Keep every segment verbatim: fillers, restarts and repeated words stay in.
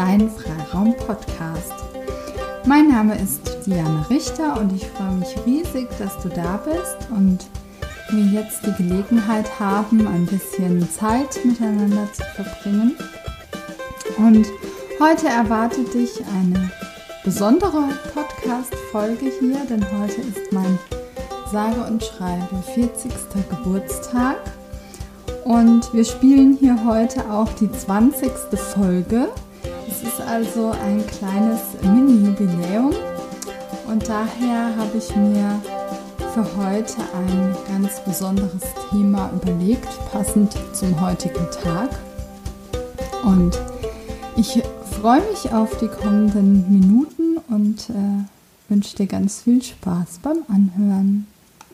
dein Freiraum-Podcast. Mein Name ist Diane Richter und ich freue mich riesig, dass du da bist und wir jetzt die Gelegenheit haben, ein bisschen Zeit miteinander zu verbringen. Und heute erwartet dich eine besondere Podcast-Folge hier, denn heute ist mein sage und schreibe vierzigster Geburtstag. Und wir spielen hier heute auch die zwanzigste Folge. Es ist also ein kleines Mini-Jubiläum und daher habe ich mir für heute ein ganz besonderes Thema überlegt, passend zum heutigen Tag. Und ich freue mich auf die kommenden Minuten und äh, wünsche dir ganz viel Spaß beim Anhören.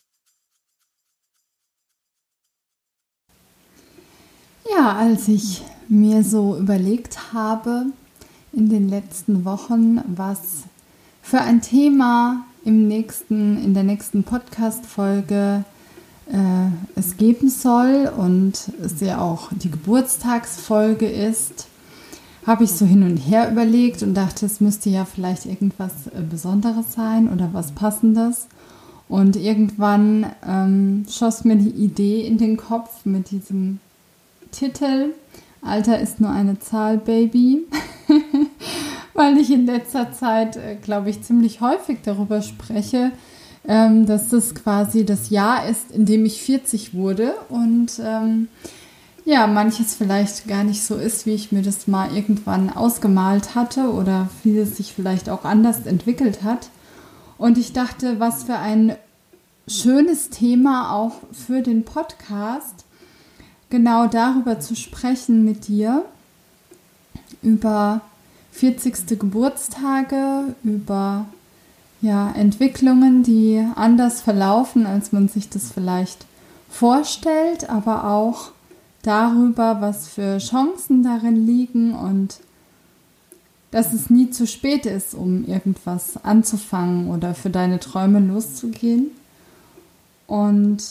Ja, als ich mir so überlegt habe in den letzten Wochen, was für ein Thema im nächsten, in der nächsten Podcast-Folge äh, es geben soll und es ja auch die Geburtstagsfolge ist, habe ich so hin und her überlegt und dachte, es müsste ja vielleicht irgendwas Besonderes sein oder was Passendes. Und irgendwann ähm, schoss mir die Idee in den Kopf mit diesem Titel, Alter ist nur eine Zahl, Baby, weil ich in letzter Zeit, glaube ich, ziemlich häufig darüber spreche, ähm, dass das quasi das Jahr ist, in dem ich vierzig wurde und ähm, ja, manches vielleicht gar nicht so ist, wie ich mir das mal irgendwann ausgemalt hatte oder vieles sich vielleicht auch anders entwickelt hat. Und ich dachte, was für ein schönes Thema auch für den Podcast, genau darüber zu sprechen mit dir, über vierzigste Geburtstage, über ja, Entwicklungen, die anders verlaufen, als man sich das vielleicht vorstellt, aber auch darüber, was für Chancen darin liegen und dass es nie zu spät ist, um irgendwas anzufangen oder für deine Träume loszugehen. Und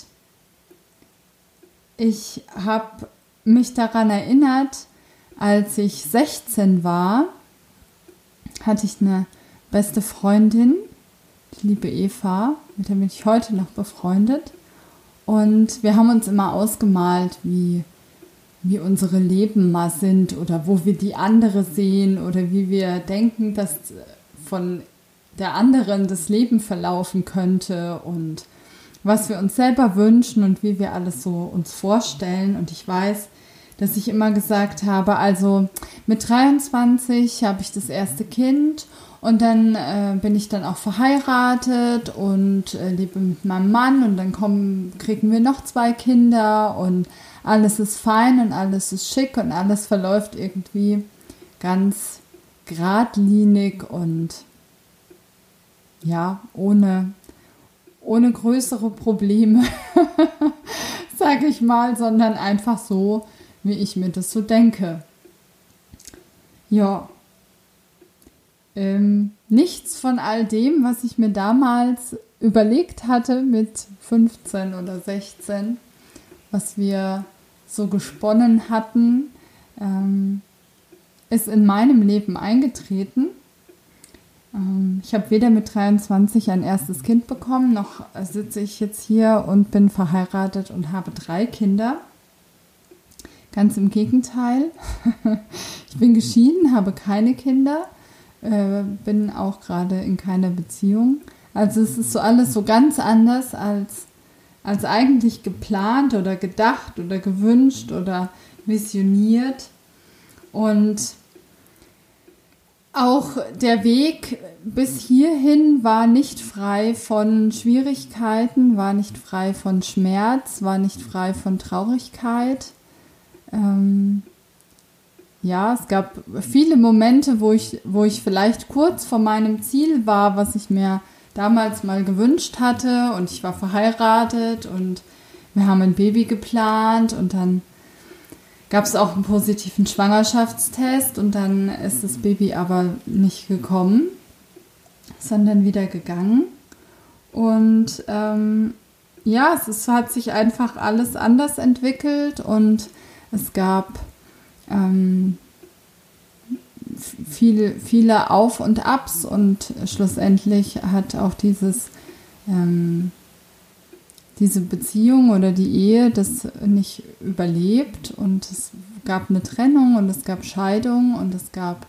ich habe mich daran erinnert, als ich sechzehn war, hatte ich eine beste Freundin, die liebe Eva, mit der bin ich heute noch befreundet. Und wir haben uns immer ausgemalt, wie, wie unsere Leben mal sind oder wo wir die andere sehen oder wie wir denken, dass von der anderen das Leben verlaufen könnte und was wir uns selber wünschen und wie wir alles so uns vorstellen. Und ich weiß, dass ich immer gesagt habe, also mit dreiundzwanzig habe ich das erste Kind und dann äh, bin ich dann auch verheiratet und äh, lebe mit meinem Mann und dann kommen, kriegen wir noch zwei Kinder und alles ist fein und alles ist schick und alles verläuft irgendwie ganz geradlinig und ja, ohne ohne größere Probleme, sage ich mal, sondern einfach so, wie ich mir das so denke. Ja, ähm, nichts von all dem, was ich mir damals überlegt hatte mit fünfzehn oder sechzehn, was wir so gesponnen hatten, ähm, ist in meinem Leben eingetreten. Ich habe weder mit dreiundzwanzig ein erstes Kind bekommen, noch sitze ich jetzt hier und bin verheiratet und habe drei Kinder. Ganz im Gegenteil. Ich bin geschieden, habe keine Kinder, äh, bin auch gerade in keiner Beziehung. Also es ist so alles so ganz anders als, als eigentlich geplant oder gedacht oder gewünscht oder visioniert. Und auch der Weg bis hierhin war nicht frei von Schwierigkeiten, war nicht frei von Schmerz, war nicht frei von Traurigkeit. Ähm, ja, es gab viele Momente, wo ich, wo ich vielleicht kurz vor meinem Ziel war, was ich mir damals mal gewünscht hatte und ich war verheiratet und wir haben ein Baby geplant und dann gab es auch einen positiven Schwangerschaftstest und dann ist das Baby aber nicht gekommen, sondern wieder gegangen. Und ähm, ja, es ist, hat sich einfach alles anders entwickelt und es gab ähm, viele, viele Auf und Abs und schlussendlich hat auch dieses, ähm, diese Beziehung oder die Ehe das nicht überlebt und es gab eine Trennung und es gab Scheidung und es gab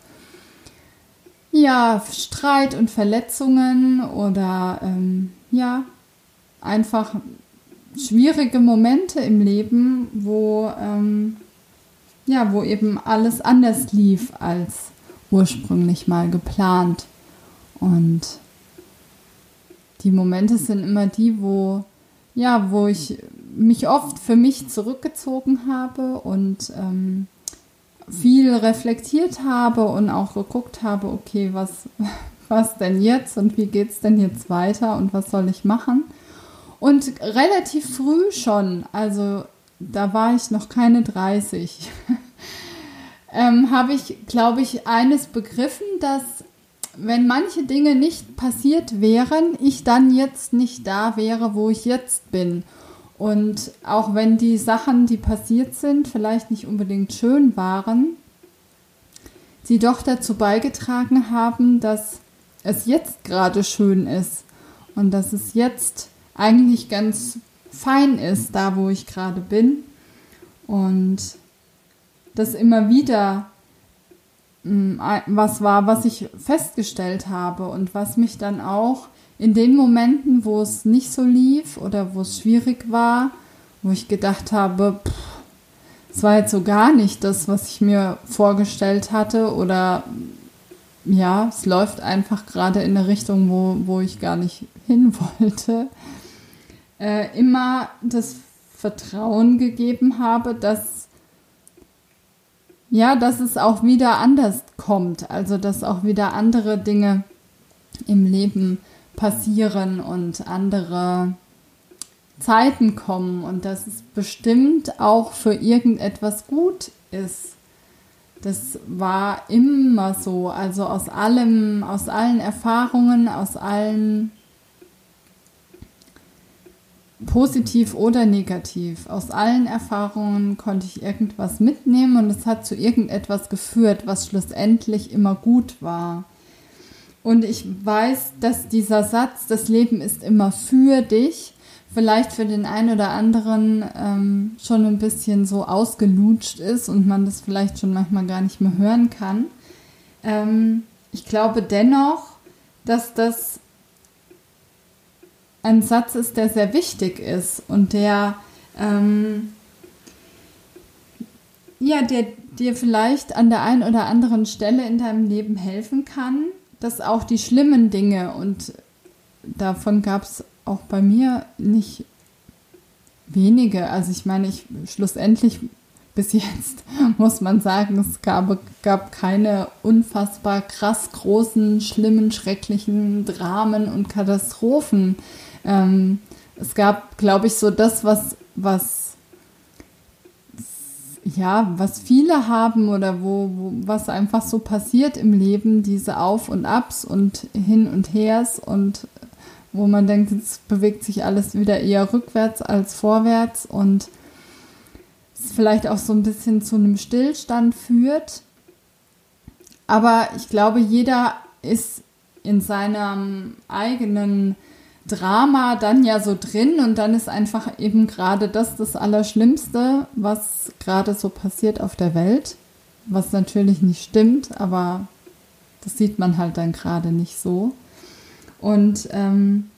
ja Streit und Verletzungen oder ähm, ja einfach schwierige Momente im Leben, wo ähm, ja, wo eben alles anders lief als ursprünglich mal geplant. Und die Momente sind immer die, wo, ja, wo ich mich oft für mich zurückgezogen habe und ähm, viel reflektiert habe und auch geguckt habe, okay, was, was denn jetzt und wie geht es denn jetzt weiter und was soll ich machen? Und relativ früh schon, also da war ich noch keine dreißig, ähm, habe ich, glaube ich, eines begriffen, dass wenn manche Dinge nicht passiert wären, ich dann jetzt nicht da wäre, wo ich jetzt bin. Und auch wenn die Sachen, die passiert sind, vielleicht nicht unbedingt schön waren, sie doch dazu beigetragen haben, dass es jetzt gerade schön ist und dass es jetzt eigentlich ganz fein ist, da wo ich gerade bin. Und das immer wieder mh, was war, was ich festgestellt habe und was mich dann auch in den Momenten, wo es nicht so lief oder wo es schwierig war, wo ich gedacht habe, pff, es war jetzt so gar nicht das, was ich mir vorgestellt hatte oder ja, es läuft einfach gerade in eine Richtung, wo, wo ich gar nicht hin wollte, äh, immer das Vertrauen gegeben habe, dass ja, dass es auch wieder anders kommt, also dass auch wieder andere Dinge im Leben passieren und andere Zeiten kommen und dass es bestimmt auch für irgendetwas gut ist. Das war immer so, also aus allem, aus allen Erfahrungen, aus allen positiv oder negativ, aus allen Erfahrungen konnte ich irgendwas mitnehmen und es hat zu irgendetwas geführt, was schlussendlich immer gut war. Und ich weiß, dass dieser Satz, das Leben ist immer für dich, vielleicht für den einen oder anderen ähm, schon ein bisschen so ausgelutscht ist und man das vielleicht schon manchmal gar nicht mehr hören kann. Ähm, ich glaube dennoch, dass das ein Satz ist, der sehr wichtig ist und der, ähm, ja, der dir vielleicht an der einen oder anderen Stelle in deinem Leben helfen kann, dass auch die schlimmen Dinge, und davon gab es auch bei mir nicht wenige, also ich meine, ich schlussendlich bis jetzt muss man sagen, es gab, gab keine unfassbar krass großen, schlimmen, schrecklichen Dramen und Katastrophen. Ähm, es gab, glaube ich, so das, was, was, ja, was viele haben oder wo, wo, was einfach so passiert im Leben, diese Auf und Abs und Hin und Hers und wo man denkt, es bewegt sich alles wieder eher rückwärts als vorwärts und es vielleicht auch so ein bisschen zu einem Stillstand führt. Aber ich glaube, jeder ist in seinem eigenen Drama dann ja so drin und dann ist einfach eben gerade das das Allerschlimmste, was gerade so passiert auf der Welt, was natürlich nicht stimmt, aber das sieht man halt dann gerade nicht so. Und ähm,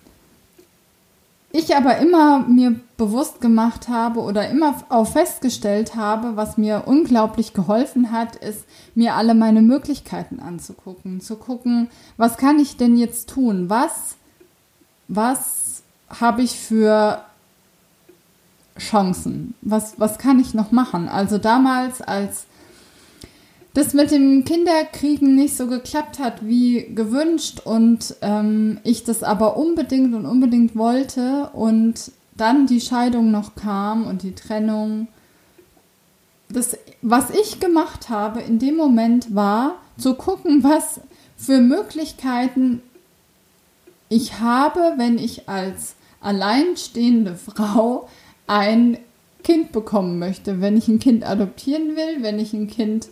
ich aber immer mir bewusst gemacht habe oder immer auch festgestellt habe, was mir unglaublich geholfen hat, ist, mir alle meine Möglichkeiten anzugucken. Zu gucken, was kann ich denn jetzt tun? Was, was habe ich für Chancen? Was, was kann ich noch machen? Also damals, als das mit dem Kinderkriegen nicht so geklappt hat wie gewünscht und ähm, ich das aber unbedingt und unbedingt wollte und dann die Scheidung noch kam und die Trennung. Das, was ich gemacht habe in dem Moment war, zu gucken, was für Möglichkeiten ich habe, wenn ich als alleinstehende Frau ein Kind bekommen möchte, wenn ich ein Kind adoptieren will, wenn ich ein Kind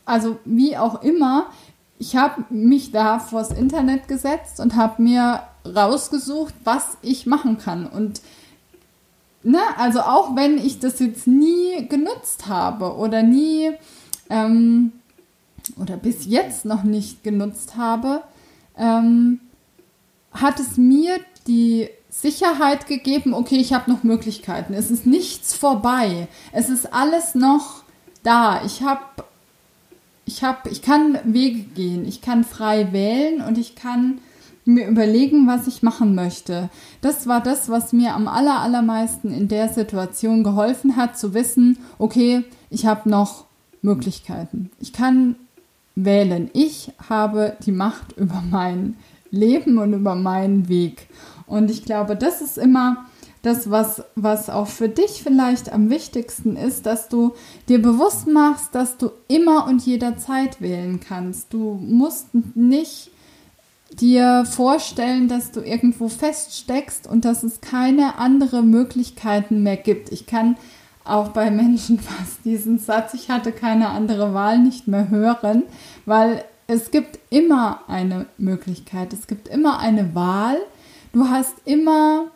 also wie auch immer, ich habe mich da vors Internet gesetzt und habe mir rausgesucht, was ich machen kann. Und ne, also auch wenn ich das jetzt nie genutzt habe oder nie ähm, oder bis jetzt noch nicht genutzt habe, ähm, hat es mir die Sicherheit gegeben, okay, ich habe noch Möglichkeiten. Es ist nichts vorbei. Es ist alles noch da. Ich habe, ich habe, ich kann Wege gehen. Ich kann frei wählen und ich kann mir überlegen, was ich machen möchte. Das war das, was mir am aller, allermeisten in der Situation geholfen hat, zu wissen, okay, ich habe noch Möglichkeiten. Ich kann wählen. Ich habe die Macht über mein Leben und über meinen Weg. Und ich glaube, das ist immer das, was, was auch für dich vielleicht am wichtigsten ist, dass du dir bewusst machst, dass du immer und jederzeit wählen kannst. Du musst nicht dir vorstellen, dass du irgendwo feststeckst und dass es keine anderen Möglichkeiten mehr gibt. Ich kann auch bei Menschen fast diesen Satz, ich hatte keine andere Wahl, nicht mehr hören, weil es gibt immer eine Möglichkeit, es gibt immer eine Wahl, du hast immer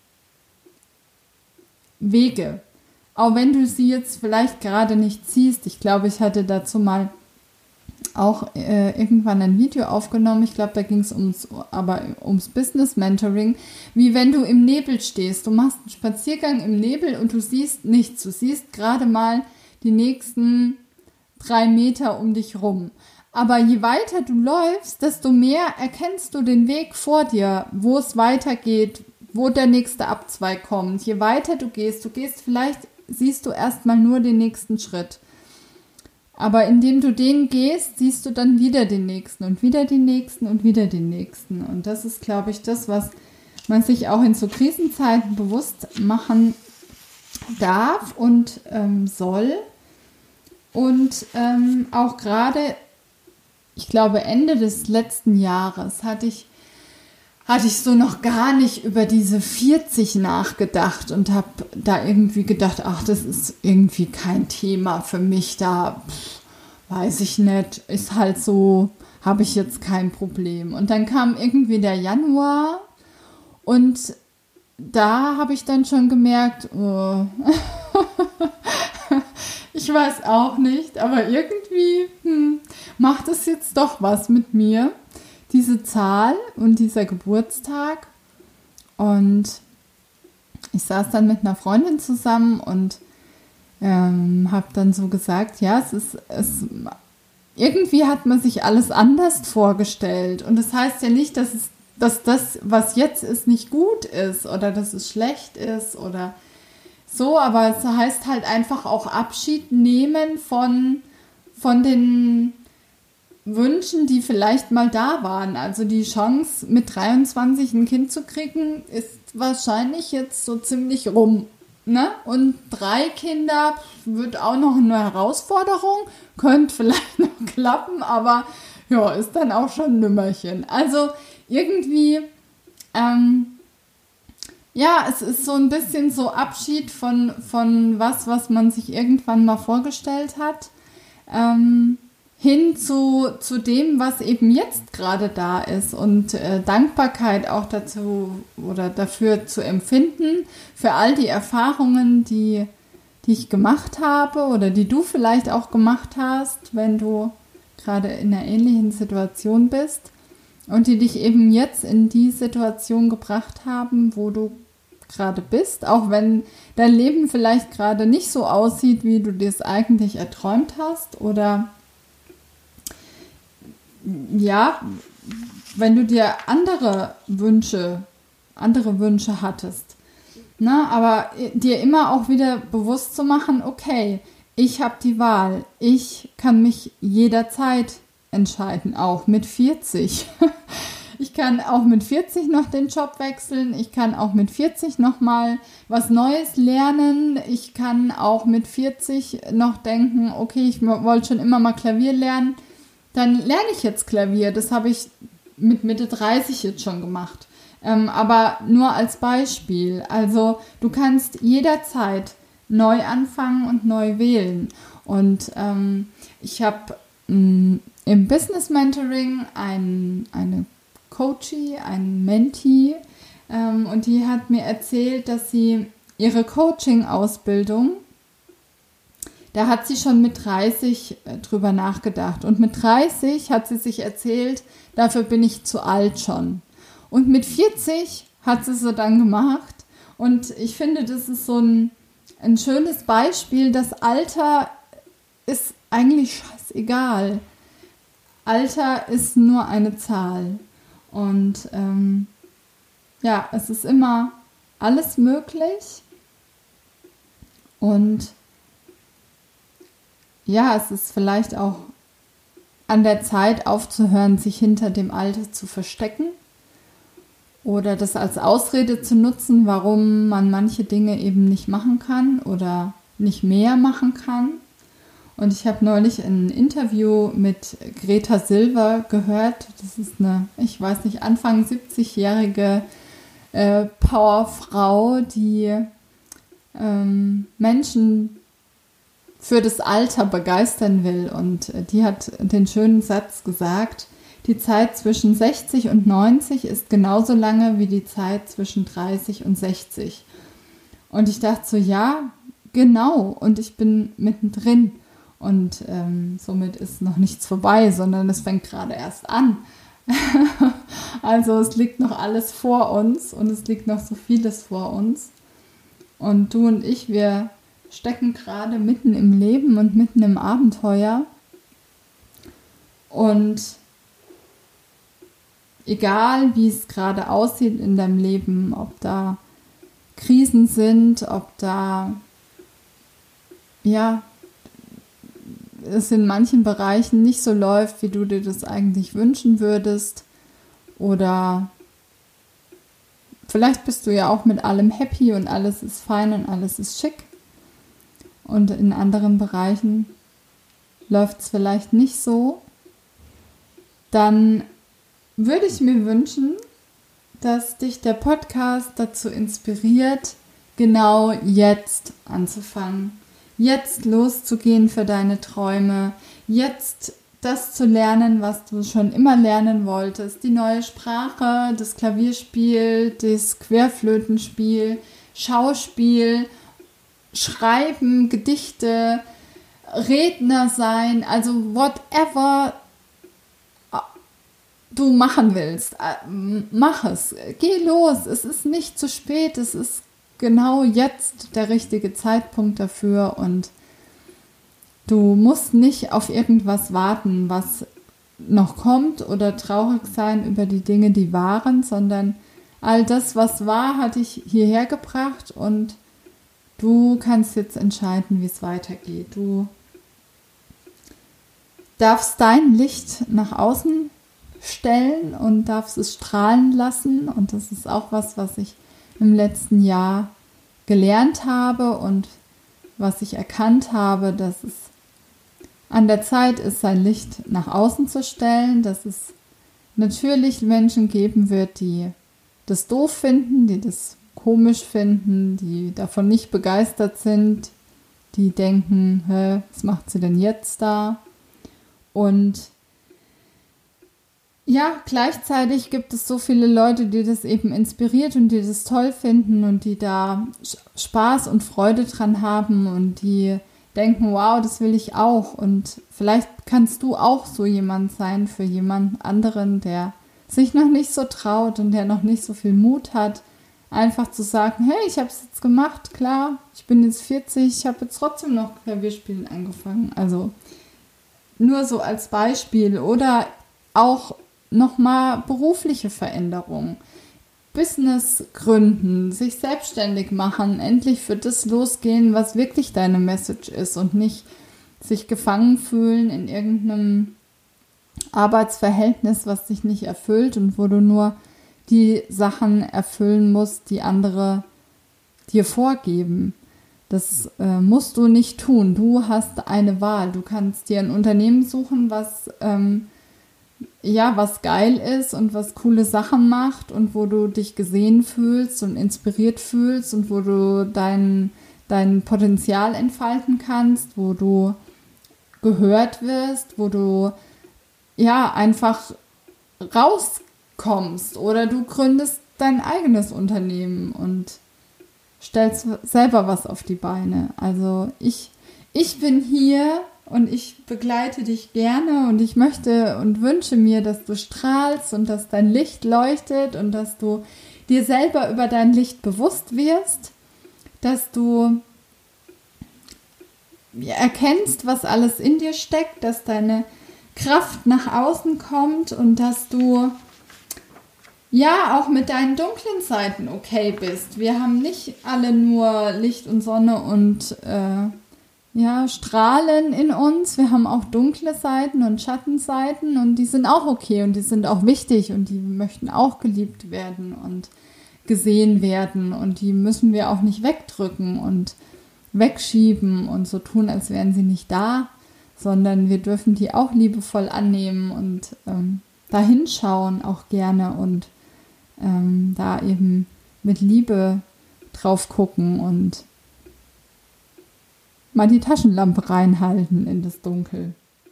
Wege, auch wenn du sie jetzt vielleicht gerade nicht siehst. Ich glaube, ich hatte dazu mal auch äh, irgendwann ein Video aufgenommen, ich glaube, da ging es ums, aber ums Business Mentoring, wie wenn du im Nebel stehst. Du machst einen Spaziergang im Nebel und du siehst nichts. Du siehst gerade mal die nächsten drei Meter um dich rum. Aber je weiter du läufst, desto mehr erkennst du den Weg vor dir, wo es weitergeht, wo der nächste Abzweig kommt. Je weiter du gehst, du gehst vielleicht, siehst du erstmal nur den nächsten Schritt. Aber indem du den gehst, siehst du dann wieder den nächsten und wieder den nächsten und wieder den nächsten. Und das ist, glaube ich, das, was man sich auch in so Krisenzeiten bewusst machen darf und ähm, soll. Und ähm, auch gerade, ich glaube, Ende des letzten Jahres hatte ich, hatte ich so noch gar nicht über diese vierzig nachgedacht und habe da irgendwie gedacht, ach, das ist irgendwie kein Thema für mich, da pff, weiß ich nicht, ist halt so, habe ich jetzt kein Problem. Und dann kam irgendwie der Januar und da habe ich dann schon gemerkt, oh, ich weiß auch nicht, aber irgendwie hm, macht es jetzt doch was mit mir, diese Zahl und dieser Geburtstag. Und ich saß dann mit einer Freundin zusammen und ähm, habe dann so gesagt, ja, es ist, es, irgendwie hat man sich alles anders vorgestellt. Und das heißt ja nicht, dass, es, dass das, was jetzt ist, nicht gut ist oder dass es schlecht ist oder so, aber es heißt halt einfach auch Abschied nehmen von, von den Wünschen, die vielleicht mal da waren. Also die Chance, mit dreiundzwanzig ein Kind zu kriegen, ist wahrscheinlich jetzt so ziemlich rum. Ne? Und drei Kinder wird auch noch eine Herausforderung, könnte vielleicht noch klappen, aber ja, ist dann auch schon ein Nümmerchen. Also irgendwie, ähm, ja, es ist so ein bisschen so Abschied von, von was, was man sich irgendwann mal vorgestellt hat, ähm, hin zu, zu dem, was eben jetzt gerade da ist und äh, Dankbarkeit auch dazu oder dafür zu empfinden, für all die Erfahrungen, die, die ich gemacht habe oder die du vielleicht auch gemacht hast, wenn du gerade in einer ähnlichen Situation bist und die dich eben jetzt in die Situation gebracht haben, wo du gerade bist, auch wenn dein Leben vielleicht gerade nicht so aussieht, wie du dir es eigentlich erträumt hast oder ja, wenn du dir andere Wünsche, andere Wünsche hattest, ne, aber dir immer auch wieder bewusst zu machen, okay, ich habe die Wahl, ich kann mich jederzeit entscheiden, auch mit vierzig. Ich kann auch mit vierzig noch den Job wechseln, ich kann auch mit vierzig noch mal was Neues lernen, ich kann auch mit vierzig noch denken, okay, ich wollte schon immer mal Klavier lernen, dann lerne ich jetzt Klavier. Das habe ich mit Mitte dreißig jetzt schon gemacht. Ähm, aber nur als Beispiel. Also du kannst jederzeit neu anfangen und neu wählen. Und ähm, ich habe mh, im Business Mentoring ein, eine Coachie, ein Mentee, ähm, und die hat mir erzählt, dass sie ihre Coaching-Ausbildung, da hat sie schon mit dreißig drüber nachgedacht. Und mit dreißig hat sie sich erzählt, dafür bin ich zu alt schon. Und mit vierzig hat sie es dann gemacht. Und ich finde, das ist so ein, ein schönes Beispiel. Das Alter ist eigentlich scheißegal. Alter ist nur eine Zahl. Und ähm, ja, es ist immer alles möglich. Und ja, es ist vielleicht auch an der Zeit aufzuhören, sich hinter dem Alter zu verstecken oder das als Ausrede zu nutzen, warum man manche Dinge eben nicht machen kann oder nicht mehr machen kann. Und ich habe neulich ein Interview mit Greta Silver gehört. Das ist eine, ich weiß nicht, Anfang siebzigjährige äh, Powerfrau, die ähm, Menschen für das Alter begeistern will. Und die hat den schönen Satz gesagt: Die Zeit zwischen sechzig und neunzig ist genauso lange wie die Zeit zwischen dreißig und sechzig. Und ich dachte so, ja, genau. Und ich bin mittendrin. Und ähm, somit ist noch nichts vorbei, sondern es fängt gerade erst an. Also es liegt noch alles vor uns und es liegt noch so vieles vor uns. Und du und ich, wir stecken gerade mitten im Leben und mitten im Abenteuer. Und egal, wie es gerade aussieht in deinem Leben, ob da Krisen sind, ob da, ja, es in manchen Bereichen nicht so läuft, wie du dir das eigentlich wünschen würdest, oder vielleicht bist du ja auch mit allem happy und alles ist fein und alles ist schick, und in anderen Bereichen läuft es vielleicht nicht so, dann würde ich mir wünschen, dass dich der Podcast dazu inspiriert, genau jetzt anzufangen. Jetzt loszugehen für deine Träume, jetzt das zu lernen, was du schon immer lernen wolltest, die neue Sprache, das Klavierspiel, das Querflötenspiel, Schauspiel, Schreiben, Gedichte, Redner sein, also whatever du machen willst, mach es, geh los, es ist nicht zu spät, es ist genau jetzt der richtige Zeitpunkt dafür, und du musst nicht auf irgendwas warten, was noch kommt, oder traurig sein über die Dinge, die waren, sondern all das, was war, hat dich hierher gebracht, und du kannst jetzt entscheiden, wie es weitergeht. Du darfst dein Licht nach außen stellen und darfst es strahlen lassen, und das ist auch was, was ich im letzten Jahr gelernt habe und was ich erkannt habe, dass es an der Zeit ist, sein Licht nach außen zu stellen, dass es natürlich Menschen geben wird, die das doof finden, die das komisch finden, die davon nicht begeistert sind, die denken, hä, was macht sie denn jetzt da? Und ja, gleichzeitig gibt es so viele Leute, die das eben inspiriert und die das toll finden und die da Spaß und Freude dran haben und die denken, wow, das will ich auch. Und vielleicht kannst du auch so jemand sein für jemand anderen, der sich noch nicht so traut und der noch nicht so viel Mut hat, einfach zu sagen, hey, ich habe es jetzt gemacht, klar, ich bin jetzt vierzig, ich habe jetzt trotzdem noch Klavierspielen angefangen. Also nur so als Beispiel. Oder auch nochmal berufliche Veränderungen, Business gründen, sich selbstständig machen, endlich für das losgehen, was wirklich deine Message ist, und nicht sich gefangen fühlen in irgendeinem Arbeitsverhältnis, was dich nicht erfüllt und wo du nur die Sachen erfüllen musst, die andere dir vorgeben. Das äh, musst du nicht tun. Du hast eine Wahl. Du kannst dir ein Unternehmen suchen, was ähm, ja, was geil ist und was coole Sachen macht und wo du dich gesehen fühlst und inspiriert fühlst und wo du dein, dein Potenzial entfalten kannst, wo du gehört wirst, wo du ja einfach rauskommst oder du gründest dein eigenes Unternehmen und stellst selber was auf die Beine. Also ich, ich bin hier und ich begleite dich gerne und ich möchte und wünsche mir, dass du strahlst und dass dein Licht leuchtet und dass du dir selber über dein Licht bewusst wirst, dass du erkennst, was alles in dir steckt, dass deine Kraft nach außen kommt und dass du ja auch mit deinen dunklen Seiten okay bist. Wir haben nicht alle nur Licht und Sonne und äh, ja, Strahlen in uns. Wir haben auch dunkle Seiten und Schattenseiten und die sind auch okay und die sind auch wichtig und die möchten auch geliebt werden und gesehen werden und die müssen wir auch nicht wegdrücken und wegschieben und so tun, als wären sie nicht da, sondern wir dürfen die auch liebevoll annehmen und ähm, da hinschauen auch gerne und ähm, da eben mit Liebe drauf gucken und mal die Taschenlampe reinhalten in das Dunkel.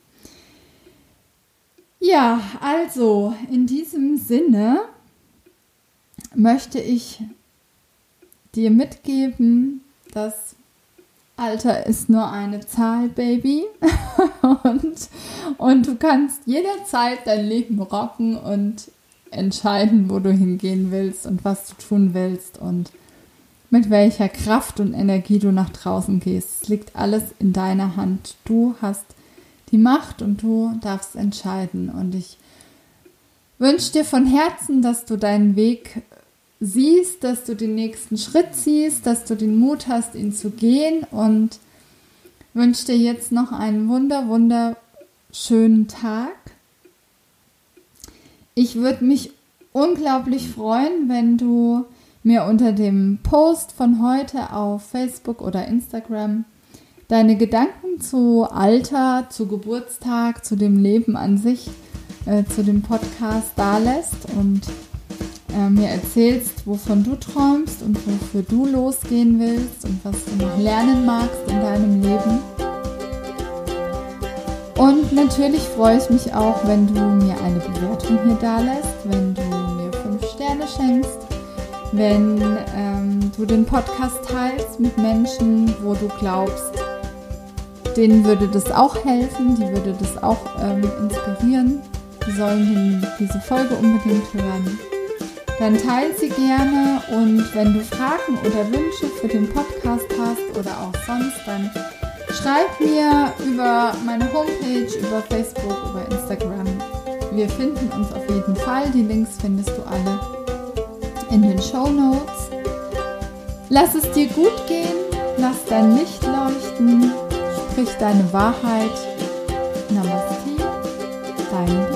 Ja, also in diesem Sinne möchte ich dir mitgeben, dass Alter ist nur eine Zahl, Baby. und, und du kannst jederzeit dein Leben rocken und entscheiden, wo du hingehen willst und was du tun willst und mit welcher Kraft und Energie du nach draußen gehst. Es liegt alles in deiner Hand. Du hast die Macht und du darfst entscheiden. Und ich wünsche dir von Herzen, dass du deinen Weg siehst, dass du den nächsten Schritt ziehst, dass du den Mut hast, ihn zu gehen und wünsche dir jetzt noch einen wunder, wunderschönen Tag. Ich würde mich unglaublich freuen, wenn du mir unter dem Post von heute auf Facebook oder Instagram deine Gedanken zu Alter, zu Geburtstag, zu dem Leben an sich, äh, zu dem Podcast dalässt und äh, mir erzählst, wovon du träumst und wofür du losgehen willst und was du noch lernen magst in deinem Leben. Und natürlich freue ich mich auch, wenn du mir eine Bewertung hier dalässt, wenn du mir fünf Sterne schenkst, wenn ähm, du den Podcast teilst mit Menschen, wo du glaubst, denen würde das auch helfen, die würde das auch ähm, inspirieren, die sollen den, diese Folge unbedingt hören. Dann teil sie gerne und wenn du Fragen oder Wünsche für den Podcast hast oder auch sonst, dann schreib mir über meine Homepage, über Facebook, über Instagram. Wir finden uns auf jeden Fall. Die Links findest du alle in den Shownotes. Lass es dir gut gehen, lass dein Licht leuchten, sprich deine Wahrheit. Namaste, dein